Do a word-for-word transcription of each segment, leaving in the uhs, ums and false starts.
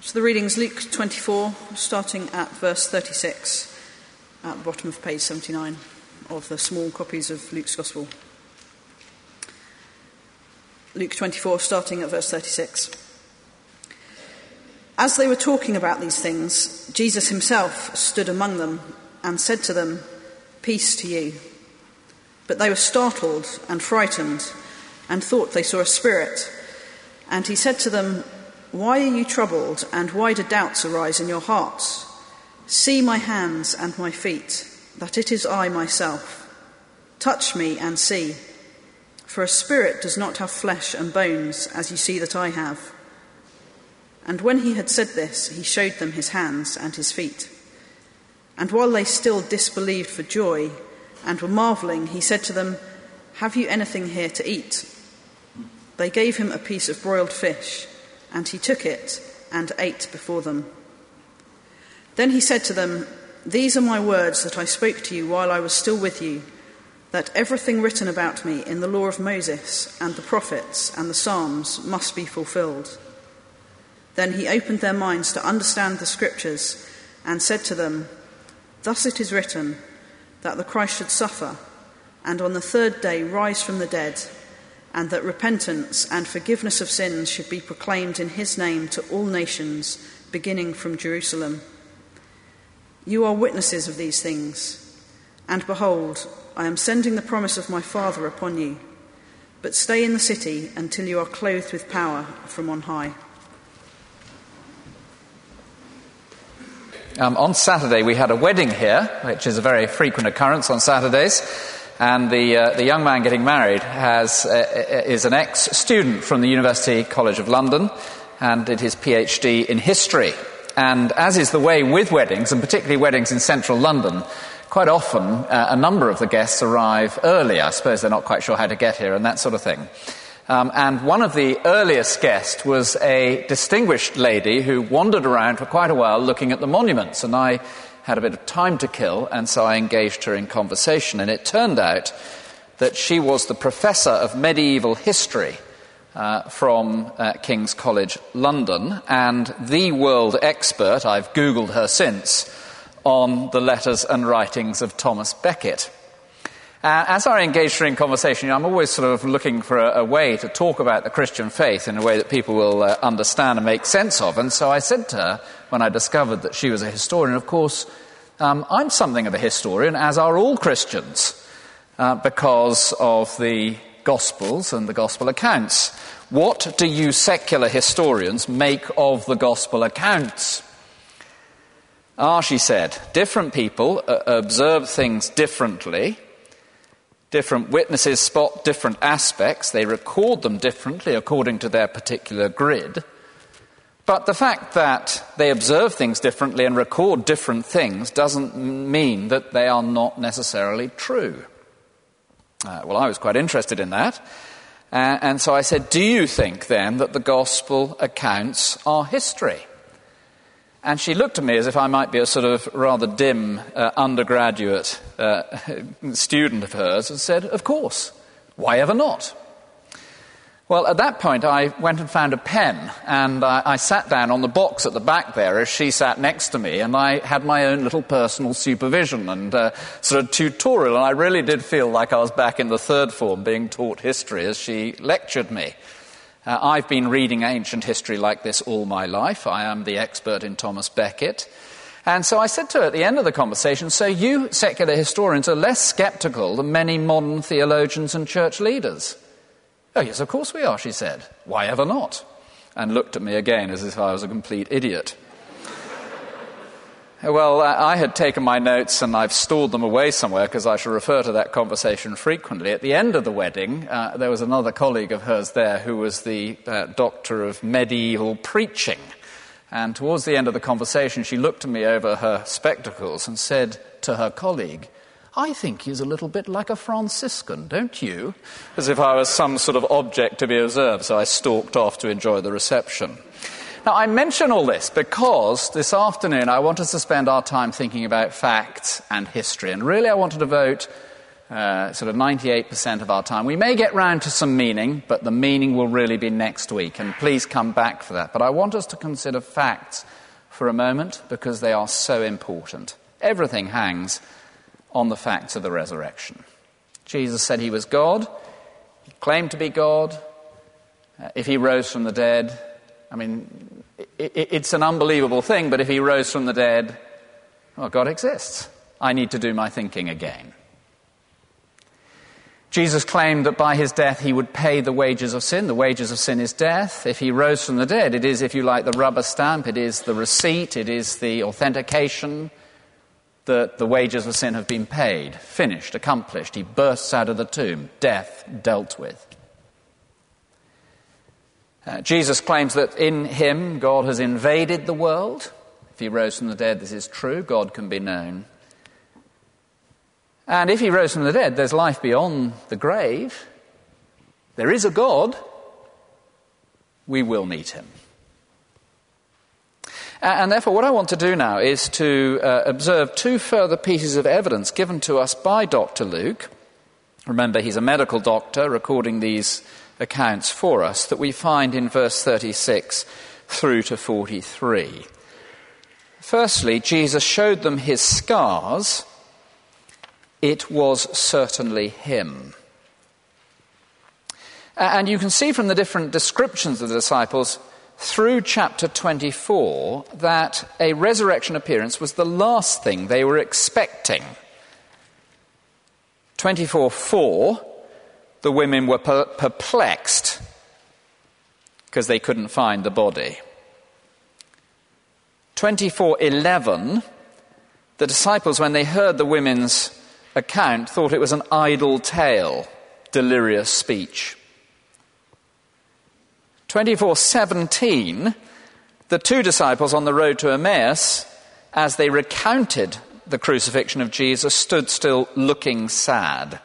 So the reading's Luke twenty-four, starting at verse thirty-six, at the bottom of page seventy-nine of the small copies of Luke's Gospel. Luke twenty-four, starting at verse thirty-six. As they were talking about these things, Jesus himself stood among them and said to them, "Peace to you." But they were startled and frightened and thought they saw a spirit. And he said to them, "Why are you troubled, and why do doubts arise in your hearts? See my hands and my feet, that it is I myself. Touch me and see. For a spirit does not have flesh and bones, as you see that I have." And when he had said this, he showed them his hands and his feet. And while they still disbelieved for joy and were marvelling, he said to them, "Have you anything here to eat?" They gave him a piece of broiled fish, and he took it and ate before them. Then he said to them, "These are my words that I spoke to you while I was still with you, that everything written about me in the law of Moses and the prophets and the Psalms must be fulfilled." Then he opened their minds to understand the scriptures and said to them, "Thus it is written, that the Christ should suffer, and on the third day rise from the dead, and that repentance and forgiveness of sins should be proclaimed in his name to all nations, beginning from Jerusalem. You are witnesses of these things. And behold, I am sending the promise of my Father upon you. But stay in the city until you are clothed with power from on high." Um, on Saturday we had a wedding here, which is a very frequent occurrence on Saturdays, and the uh, the young man getting married has uh, is an ex-student from the University College of London, and did his PhD in history. And as is the way with weddings, and particularly weddings in central London, quite often uh, a number of the guests arrive early. I suppose they're not quite sure how to get here and that sort of thing. Um, and one of the earliest guests was a distinguished lady who wandered around for quite a while looking at the monuments, and I had a bit of time to kill, and so I engaged her in conversation. And it turned out that she was the professor of medieval history uh, from uh, King's College London, and the world expert, I've Googled her since, on the letters and writings of Thomas Becket. Uh, as I engaged her in conversation, you know, I'm always sort of looking for a, a way to talk about the Christian faith in a way that people will uh, understand and make sense of. And so I said to her, when I discovered that she was a historian, of course, um, I'm something of a historian, as are all Christians, uh, because of the Gospels and the Gospel accounts. What do you secular historians make of the Gospel accounts? Ah, she said, different people uh, observe things differently. Different witnesses spot different aspects. They record them differently according to their particular grid. But the fact that they observe things differently and record different things doesn't mean that they are not necessarily true. Uh, well, I was quite interested in that. Uh, and so I said, do you think then that the gospel accounts are history? And she looked at me as if I might be a sort of rather dim uh, undergraduate uh, student of hers and said, of course, why ever not? Well, at that point I went and found a pen, and I, I sat down on the box at the back there as she sat next to me, and I had my own little personal supervision and uh, sort of tutorial, and I really did feel like I was back in the third form being taught history as she lectured me. Uh, I've been reading ancient history like this all my life. I am the expert in Thomas Becket. And so I said to her at the end of the conversation, so you secular historians are less sceptical than many modern theologians and church leaders? Oh, yes, of course we are, she said. Why ever not? And looked at me again as if I was a complete idiot. Well, uh, I had taken my notes and I've stored them away somewhere because I shall refer to that conversation frequently. At the end of the wedding, uh, there was another colleague of hers there who was the uh, doctor of medieval preaching. And towards the end of the conversation, she looked at me over her spectacles and said to her colleague, "I think he's a little bit like a Franciscan, don't you?" As if I was some sort of object to be observed, so I stalked off to enjoy the reception. Now, I mention all this because this afternoon I want us to spend our time thinking about facts and history, and really I want to devote uh, sort of ninety-eight percent of our time. We may get round to some meaning, but the meaning will really be next week, and please come back for that. But I want us to consider facts for a moment because they are so important. Everything hangs on the facts of the resurrection. Jesus said he was God. He claimed to be God. Uh, if he rose from the dead, I mean, it, it, it's an unbelievable thing, but if he rose from the dead, well, God exists. I need to do my thinking again. Jesus claimed that by his death he would pay the wages of sin. The wages of sin is death. If he rose from the dead, it is, if you like, the rubber stamp. It is the receipt. It is the authentication that the wages of sin have been paid, finished, accomplished. He bursts out of the tomb, death dealt with. Uh, Jesus claims that in him God has invaded the world. If he rose from the dead, this is true. God can be known. And if he rose from the dead, there's life beyond the grave. There is a God. We will meet him. And therefore, what I want to do now is to uh, observe two further pieces of evidence given to us by Doctor Luke. Remember, he's a medical doctor recording these accounts for us, that we find in verse thirty-six through to forty-three. Firstly, Jesus showed them his scars. It was certainly him. And you can see from the different descriptions of the disciples through chapter twenty-four that a resurrection appearance was the last thing they were expecting. twenty-four four, the women were per- perplexed because they couldn't find the body. twenty-four eleven, the disciples, when they heard the women's account, thought it was an idle tale, delirious speech. twenty-four seventeen, the two disciples on the road to Emmaus, as they recounted the crucifixion of Jesus, stood still looking sad.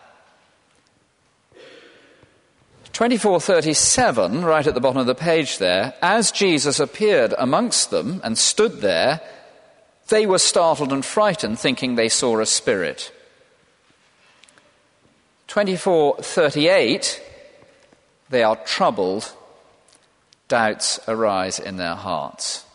twenty-four thirty-seven, right at the bottom of the page there, as Jesus appeared amongst them and stood there, they were startled and frightened, thinking they saw a spirit. twenty-four thirty-eight, they are troubled. Doubts arise in their hearts.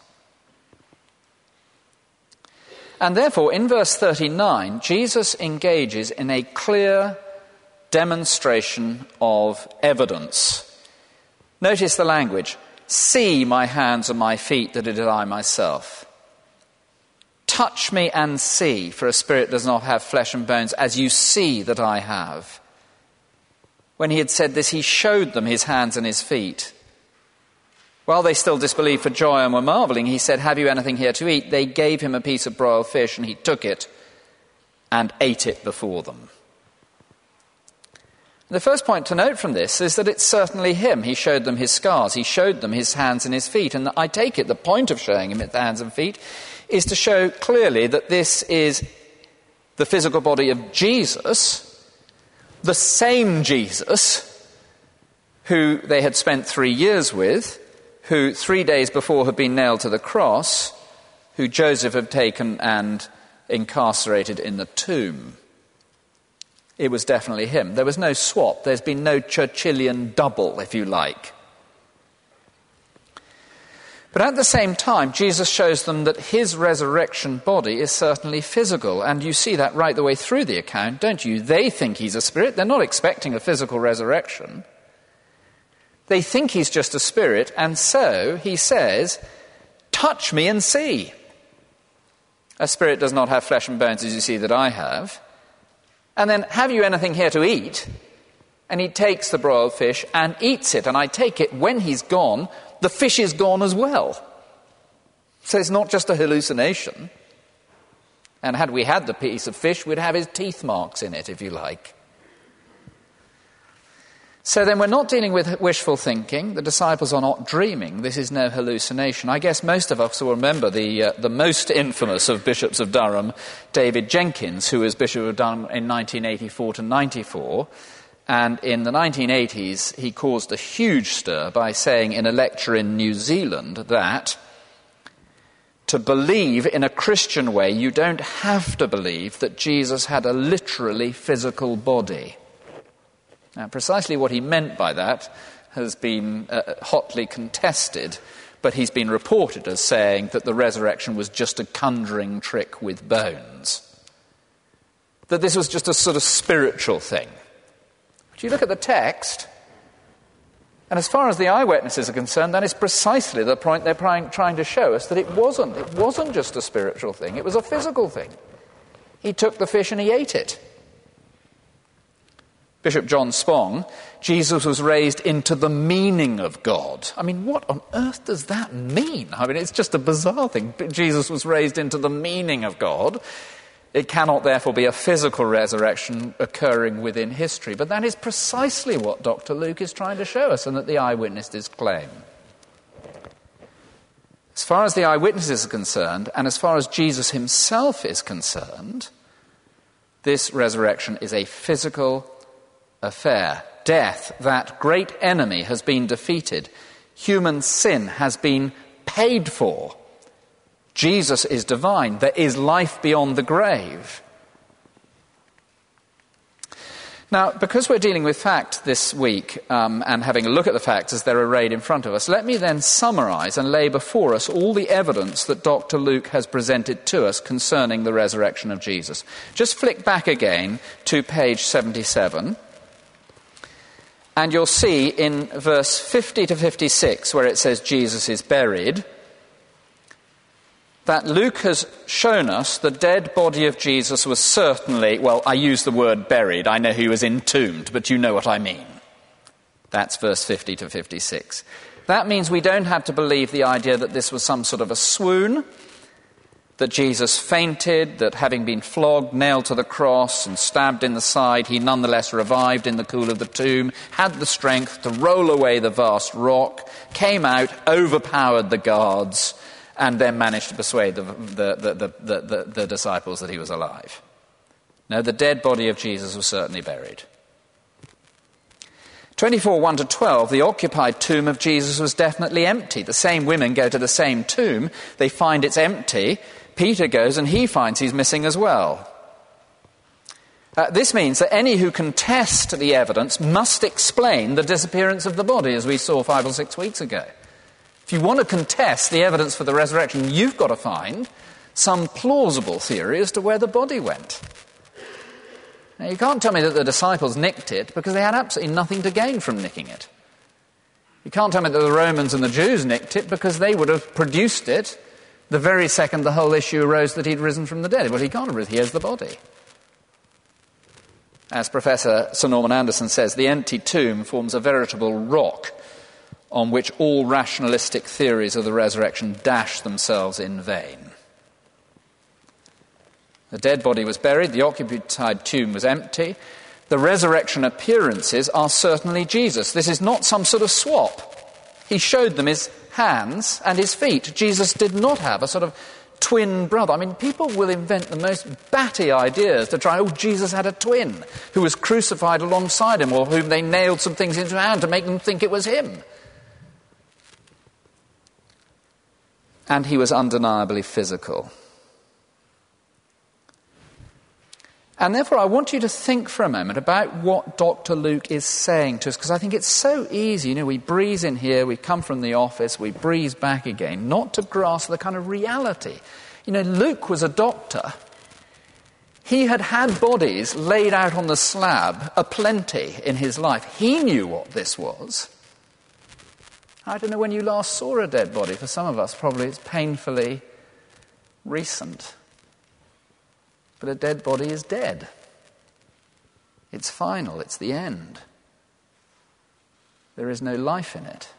And therefore, in verse thirty-nine, Jesus engages in a clear demonstration of evidence. Notice the language. See my hands and my feet, that it is I myself. Touch me and see, for a spirit does not have flesh and bones, as you see that I have. When he had said this, he showed them his hands and his feet. While they still disbelieved for joy and were marveling, he said, have you anything here to eat? They gave him a piece of broiled fish, and he took it and ate it before them. The first point to note from this is that it's certainly him. He showed them his scars. He showed them his hands and his feet. And I take it the point of showing him his hands and feet is to show clearly that this is the physical body of Jesus, the same Jesus who they had spent three years with, who three days before had been nailed to the cross, who Joseph had taken and incarcerated in the tomb. It was definitely him. There was no swap. There's been no Churchillian double, if you like. But at the same time, Jesus shows them that his resurrection body is certainly physical. And you see that right the way through the account, don't you? They think he's a spirit. They're not expecting a physical resurrection. They think he's just a spirit, and so he says, touch me and see. A spirit does not have flesh and bones as you see that I have. And then, have you anything here to eat? And he takes the broiled fish and eats it. And I take it, when he's gone, the fish is gone as well. So it's not just a hallucination. And had we had the piece of fish, we'd have his teeth marks in it, if you like. So then we're not dealing with wishful thinking. The disciples are not dreaming. This is no hallucination. I guess most of us will remember the uh, the most infamous of bishops of Durham, David Jenkins, who was Bishop of Durham in nineteen eighty-four to ninety-four. And in the nineteen eighties, he caused a huge stir by saying in a lecture in New Zealand that to believe in a Christian way, you don't have to believe that Jesus had a literally physical body. Now, precisely what he meant by that has been uh, hotly contested, but he's been reported as saying that the resurrection was just a conjuring trick with bones. That this was just a sort of spiritual thing. But you look at the text, and as far as the eyewitnesses are concerned, that is precisely the point they're trying, trying to show us, that it wasn't. It wasn't just a spiritual thing, it was a physical thing. He took the fish and he ate it. Bishop John Spong, Jesus was raised into the meaning of God. I mean, what on earth does that mean? I mean, it's just a bizarre thing. Jesus was raised into the meaning of God. It cannot, therefore, be a physical resurrection occurring within history. But that is precisely what Doctor Luke is trying to show us, and that the eyewitnesses claim. As far as the eyewitnesses are concerned, and as far as Jesus himself is concerned, this resurrection is a physical affair. Death, that great enemy, has been defeated. Human sin has been paid for. Jesus is divine. There is life beyond the grave. Now, because we're dealing with fact this week um, and having a look at the facts as they're arrayed in front of us, let me then summarize and lay before us all the evidence that Doctor Luke has presented to us concerning the resurrection of Jesus. Just flick back again to page seventy-seven. And you'll see in verse fifty to fifty-six, where it says Jesus is buried, that Luke has shown us the dead body of Jesus was certainly, well, I use the word buried. I know he was entombed, but you know what I mean. That's verse fifty to fifty-six. That means we don't have to believe the idea that this was some sort of a swoon, that Jesus fainted, that having been flogged, nailed to the cross and stabbed in the side, he nonetheless revived in the cool of the tomb, had the strength to roll away the vast rock, came out, overpowered the guards, and then managed to persuade the, the, the, the, the, the disciples that he was alive. No, the dead body of Jesus was certainly buried. twenty-four, one to twelve, the occupied tomb of Jesus was definitely empty. The same women go to the same tomb. They find it's empty. Peter goes and he finds he's missing as well. Uh, this means that any who contest the evidence must explain the disappearance of the body, as we saw five or six weeks ago. If you want to contest the evidence for the resurrection, you've got to find some plausible theory as to where the body went. Now, you can't tell me that the disciples nicked it, because they had absolutely nothing to gain from nicking it. You can't tell me that the Romans and the Jews nicked it, because they would have produced it the very second the whole issue arose that he'd risen from the dead. Well, he can't have risen. He has the body. As Professor Sir Norman Anderson says, the empty tomb forms a veritable rock on which all rationalistic theories of the resurrection dash themselves in vain. The dead body was buried, the occupied tomb was empty. The resurrection appearances are certainly Jesus. This is not some sort of swap. He showed them his hands and his feet. Jesus did not have a sort of twin brother. I mean, people will invent the most batty ideas to try, oh, Jesus had a twin who was crucified alongside him, or whom they nailed some things into hand to make them think it was him. And he was undeniably physical. And therefore, I want you to think for a moment about what Doctor Luke is saying to us, because I think it's so easy. You know, we breeze in here, we come from the office, we breeze back again, not to grasp the kind of reality. You know, Luke was a doctor. He had had bodies laid out on the slab aplenty in his life. He knew what this was. I don't know when you last saw a dead body. For some of us, probably it's painfully recent. But a dead body is dead. It's final. It's the end. There is no life in it.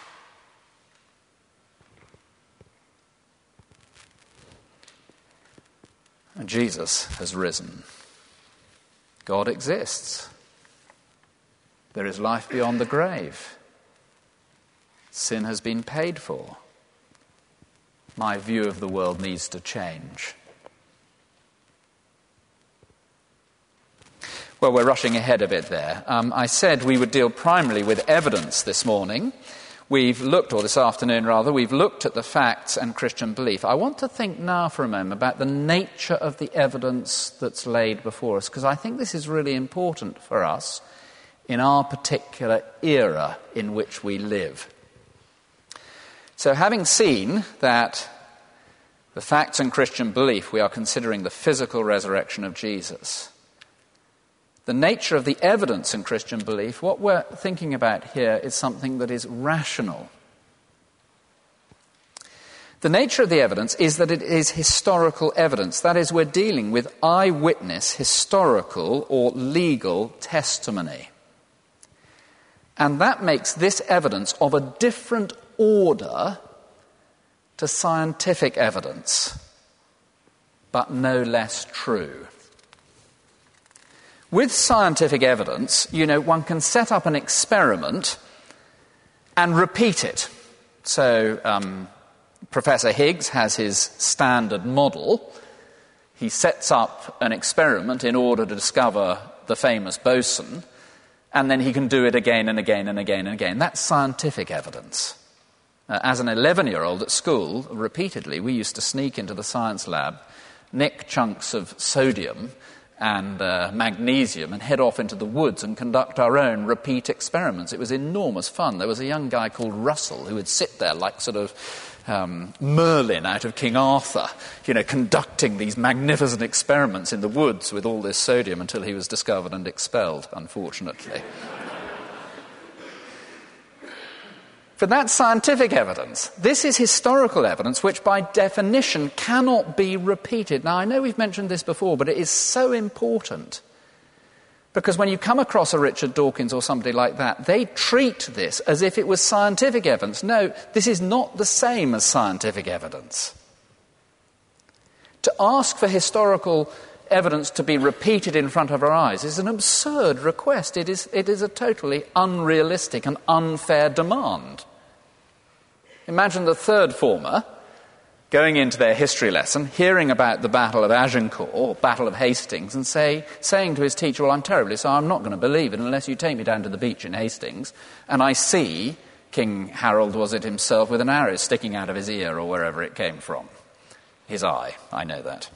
And Jesus has risen. God exists. There is life beyond the grave. Sin has been paid for. My view of the world needs to change. Well, we're rushing ahead a bit there. Um, I said we would deal primarily with evidence this morning. we've looked, or this afternoon rather, we've looked at the facts and Christian belief. I want to think now for a moment about the nature of the evidence that's laid before us, because I think this is really important for us in our particular era in which we live. So having seen that the facts and Christian belief, we are considering the physical resurrection of Jesus, the nature of the evidence in Christian belief, what we're thinking about here is something that is rational. The nature of the evidence is that it is historical evidence. That is, we're dealing with eyewitness, historical, or legal testimony. And that makes this evidence of a different order to scientific evidence, but no less true. With scientific evidence, you know, one can set up an experiment and repeat it. So um, Professor Higgs has his standard model. He sets up an experiment in order to discover the famous boson, and then he can do it again and again and again and again. That's scientific evidence. Uh, as an eleven-year-old at school, repeatedly, we used to sneak into the science lab, nick chunks of sodium and uh, magnesium and head off into the woods and conduct our own repeat experiments. It was enormous fun. There was a young guy called Russell who would sit there like sort of um, Merlin out of King Arthur, you know, conducting these magnificent experiments in the woods with all this sodium until he was discovered and expelled, unfortunately. But that's scientific evidence. This is historical evidence which by definition cannot be repeated. Now, I know we've mentioned this before, but it is so important. Because when you come across a Richard Dawkins or somebody like that, they treat this as if it was scientific evidence. No, this is not the same as scientific evidence. To ask for historical evidence to be repeated in front of our eyes is an absurd request. It is, it is a totally unrealistic and unfair demand. Imagine the third former going into their history lesson, hearing about the Battle of Agincourt or Battle of Hastings, and say, saying to his teacher, well, I'm terribly sorry, I'm not going to believe it unless you take me down to the beach in Hastings and I see King Harold, was it himself, with an arrow sticking out of his ear or wherever it came from. His eye, I know that.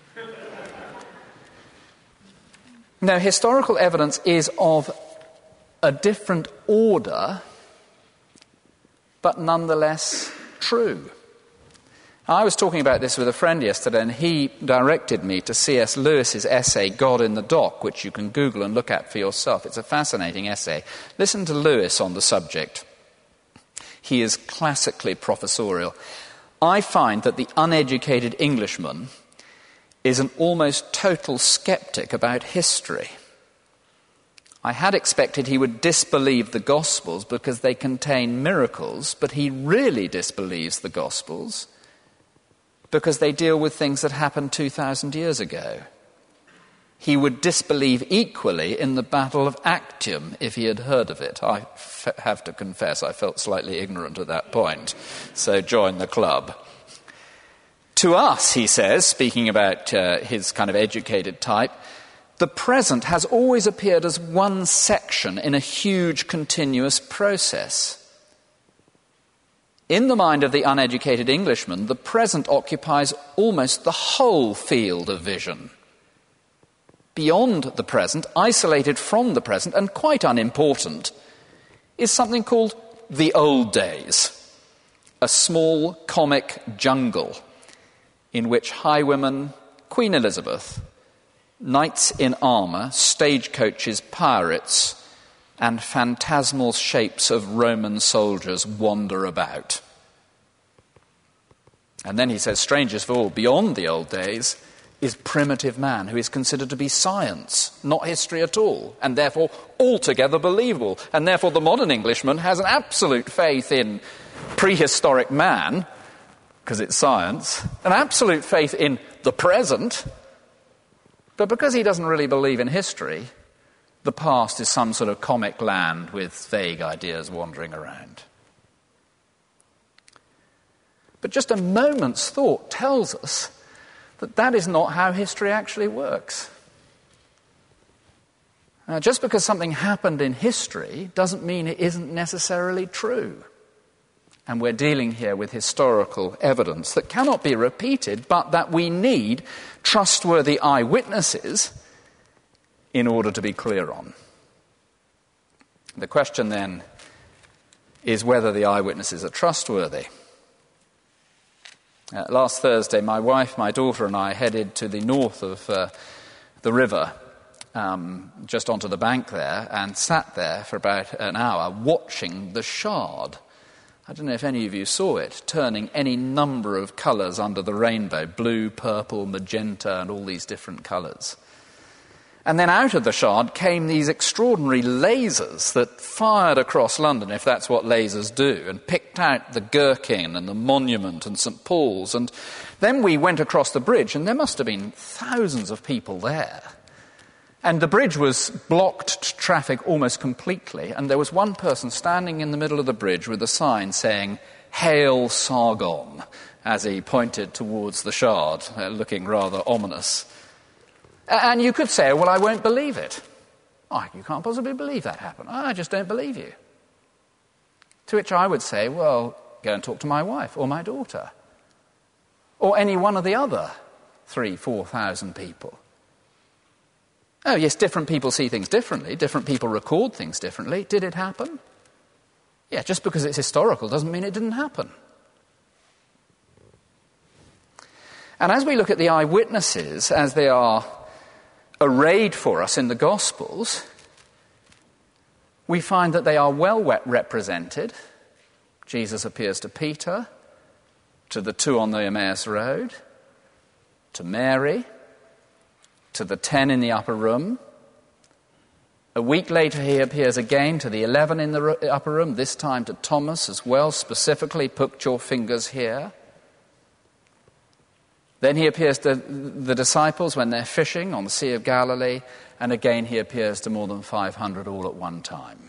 Now, historical evidence is of a different order, but nonetheless true. I was talking about this with a friend yesterday, and he directed me to C S Lewis's essay, God in the Dock, which you can Google and look at for yourself. It's a fascinating essay. Listen to Lewis on the subject. He is classically professorial. I find that the uneducated Englishman is an almost total skeptic about history. I had expected he would disbelieve the Gospels because they contain miracles, but he really disbelieves the Gospels because they deal with things that happened two thousand years ago. He would disbelieve equally in the Battle of Actium if he had heard of it. I f- have to confess I felt slightly ignorant at that point, so join the club. To us, he says, speaking about uh, his kind of educated type, the present has always appeared as one section in a huge continuous process. In the mind of the uneducated Englishman, the present occupies almost the whole field of vision. Beyond the present, isolated from the present, and quite unimportant, is something called the old days, a small comic jungle in which highwaymen, Queen Elizabeth, knights in armour, stagecoaches, pirates, and phantasmal shapes of Roman soldiers wander about. And then he says, strangest of all, beyond the old days is primitive man, who is considered to be science, not history at all, and therefore altogether believable. And therefore the modern Englishman has an absolute faith in prehistoric man, because it's science, an absolute faith in the present, but because he doesn't really believe in history, the past is some sort of comic land with vague ideas wandering around. But just a moment's thought tells us that that is not how history actually works. Now, just because something happened in history doesn't mean it isn't necessarily true. And we're dealing here with historical evidence that cannot be repeated, but that we need trustworthy eyewitnesses in order to be clear on. The question then is whether the eyewitnesses are trustworthy. Uh, last Thursday, my wife, my daughter and I headed to the north of uh, the river, um, just onto the bank there, and sat there for about an hour watching the Shard. I don't know if any of you saw it, turning any number of colours under the rainbow, blue, purple, magenta, and all these different colours. And then out of the Shard came these extraordinary lasers that fired across London, if that's what lasers do, and picked out the Gherkin and the Monument and St Paul's. And then we went across the bridge, and there must have been thousands of people there. And the bridge was blocked to traffic almost completely, and there was one person standing in the middle of the bridge with a sign saying, "Hail Sargon," as he pointed towards the Shard, uh, looking rather ominous. And you could say, well, I won't believe it. Oh, you can't possibly believe that happened. I just don't believe you. To which I would say, well, go and talk to my wife or my daughter. Or any one of the other three, four thousand people. Oh, yes, different people see things differently. Different people record things differently. Did it happen? Yeah, just because it's historical doesn't mean it didn't happen. And as we look at the eyewitnesses as they are arrayed for us in the Gospels, we find that they are well represented. Jesus appears to Peter, to the two on the Emmaus Road, to Mary, to the ten in the upper room. A week later he appears again to the eleven in the upper room, this time to Thomas as well, specifically, put your fingers here. Then he appears to the disciples when they're fishing on the Sea of Galilee, and again he appears to more than five hundred all at one time.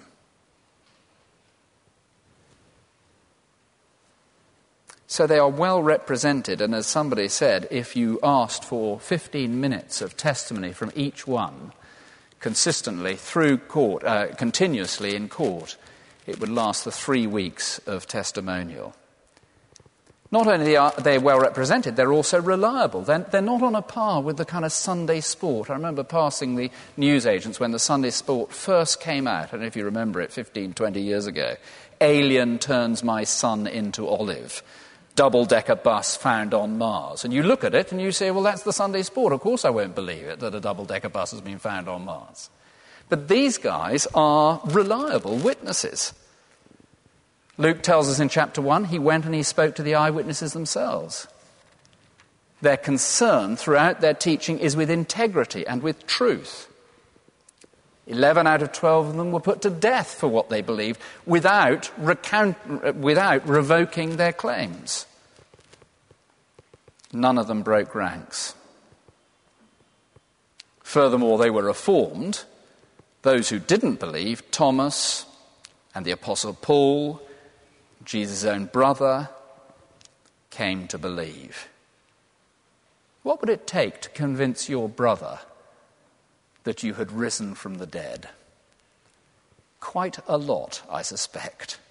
So they are well represented, and as somebody said, if you asked for fifteen minutes of testimony from each one, consistently through court, uh, continuously in court, it would last the three weeks of testimonial. Not only are they well represented, they're also reliable. They're, they're not on a par with the kind of Sunday sport. I remember passing the newsagents when the Sunday sport first came out. I don't know if you remember it, fifteen, twenty years ago. Alien turns my son into olive. Double-decker bus found on Mars. And you look at it and you say, well, that's the Sunday sport. Of course I won't believe it that a double-decker bus has been found on Mars. But these guys are reliable witnesses. Luke tells us in chapter one, he went and he spoke to the eyewitnesses themselves. Their concern throughout their teaching is with integrity and with truth. Eleven out of twelve of them were put to death for what they believed without recount, without revoking their claims. None of them broke ranks. Furthermore, they were reformed. Those who didn't believe, Thomas and the Apostle Paul, Jesus' own brother, came to believe. What would it take to convince your brother that you had risen from the dead? Quite a lot, I suspect.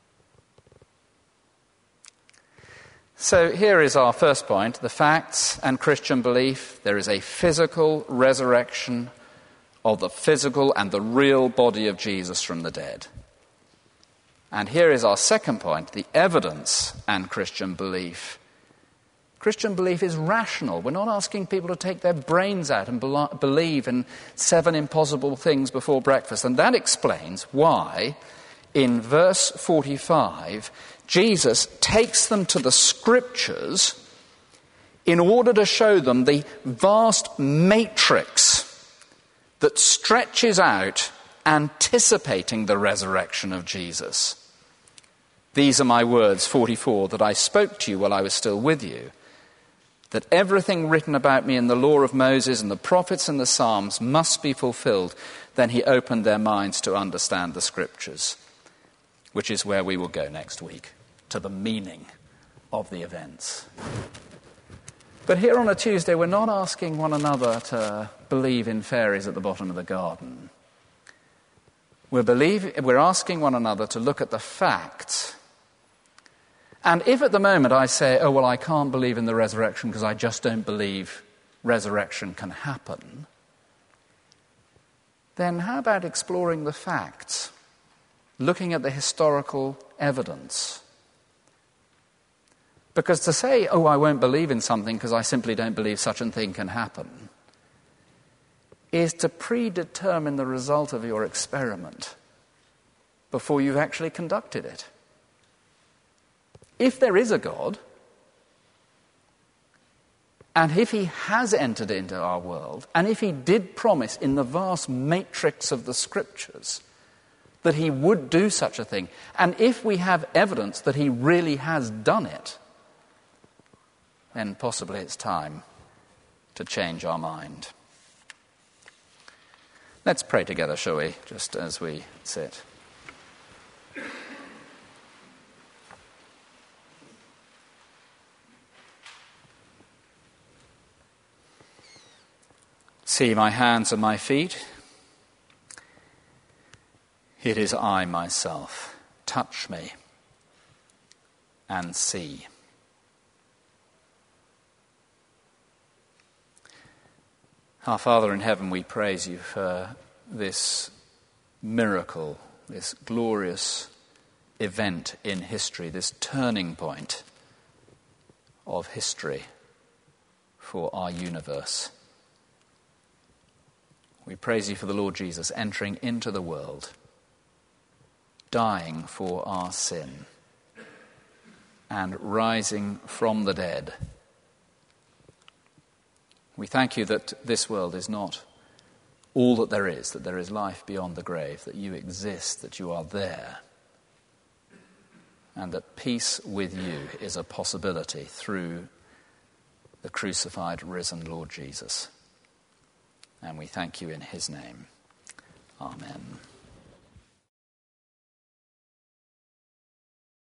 So here is our first point, the facts and Christian belief. There is a physical resurrection of the physical and the real body of Jesus from the dead. And here is our second point, the evidence and Christian belief. Christian belief is rational. We're not asking people to take their brains out and be- believe in seven impossible things before breakfast. And that explains why, in verse forty-five, Jesus takes them to the Scriptures in order to show them the vast matrix that stretches out anticipating the resurrection of Jesus. These are my words, forty-four, that I spoke to you while I was still with you, that everything written about me in the law of Moses and the prophets and the Psalms must be fulfilled. Then he opened their minds to understand the Scriptures, which is where we will go next week, to the meaning of the events. But here on a Tuesday, we're not asking one another to believe in fairies at the bottom of the garden. We're, believe, we're asking one another to look at the facts And if at the moment I say, oh, well, I can't believe in the resurrection because I just don't believe resurrection can happen, then how about exploring the facts, looking at the historical evidence? Because to say, oh, I won't believe in something because I simply don't believe such a thing can happen, is to predetermine the result of your experiment before you've actually conducted it. If there is a God, and if he has entered into our world, and if he did promise in the vast matrix of the Scriptures that he would do such a thing, and if we have evidence that he really has done it, then possibly it's time to change our mind. Let's pray together, shall we, just as we sit. See my hands and my feet. It is I myself. Touch me and see. Our Father in heaven, we praise you for this miracle, this glorious event in history, this turning point of history for our universe. We praise you for the Lord Jesus entering into the world, dying for our sin, and rising from the dead. We thank you that this world is not all that there is, that there is life beyond the grave, that you exist, that you are there, and that peace with you is a possibility through the crucified, risen Lord Jesus. And we thank you in his name. Amen.